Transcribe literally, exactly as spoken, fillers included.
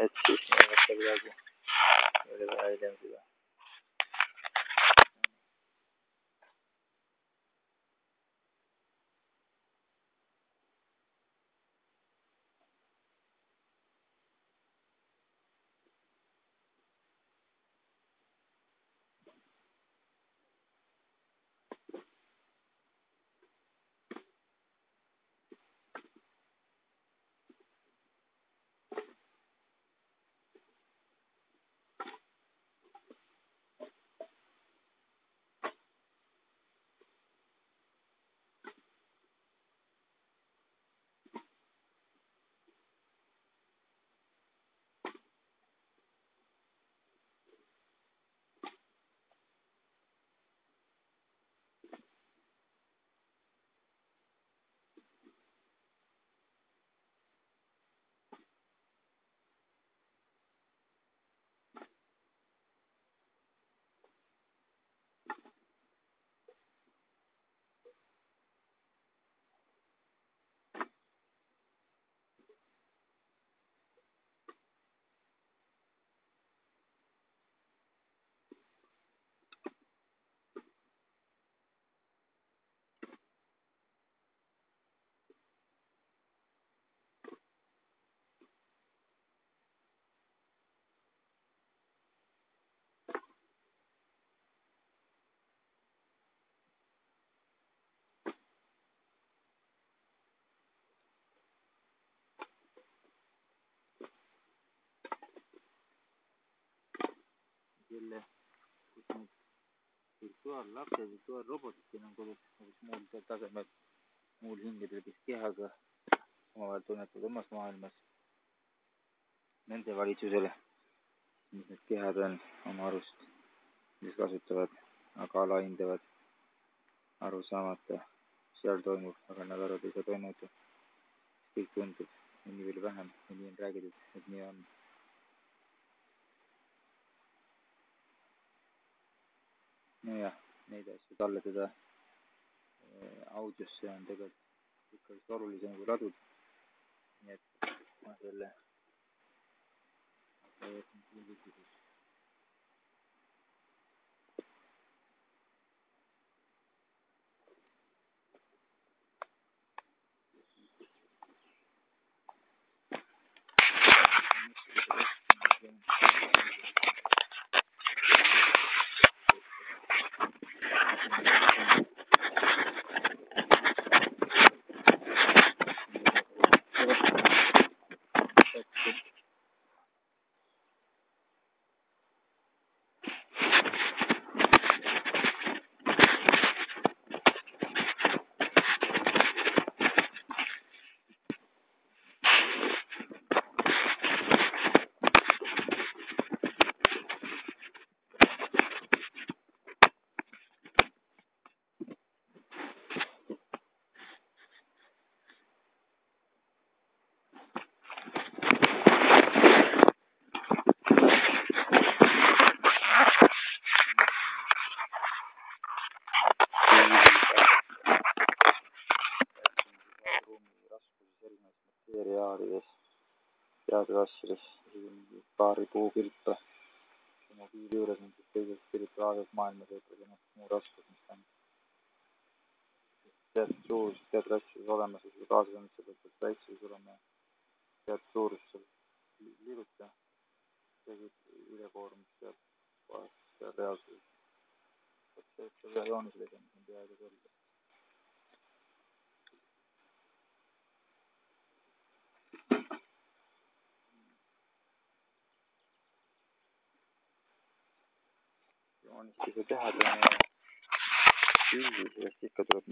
et siis me võtta kuidagi oli vaja hiljem seda. Kelle, kus need virtuaallapsed, virtuaalrobotid, siin on kodus muul tasemel, muul hingedel, kes kehaga omavahel tunnetavad omas maailmas. Nende valitsusele, mis need kehad on oma arust, mis kasutavad, aga alahindavad, aru saamata, seal toimub, aga nad arvad ei saa toimuda. Kõik tundub, nii veel vähem, ja nii on räägitud, et nii on. No jah, neid asju talletada audiosse on tegelikult ikka vist olulisem kui ladud. Nii et ma selle teatud asjades, paari puukilpa mobiili juures mingit teises spirituaalses maailmas võib-olla muu raskus, mis on teatud suurus, teatud asjades olemas ja seda kaasas on, et sa pead väikses olema teatud suurus seal liiguta, tegid ülekoormust seal kohas, seal reaalsuses. See, et sa ühe joonis legema, on peaaegu selge. Joonistuse teha täna pildis, sellest ikka tuleb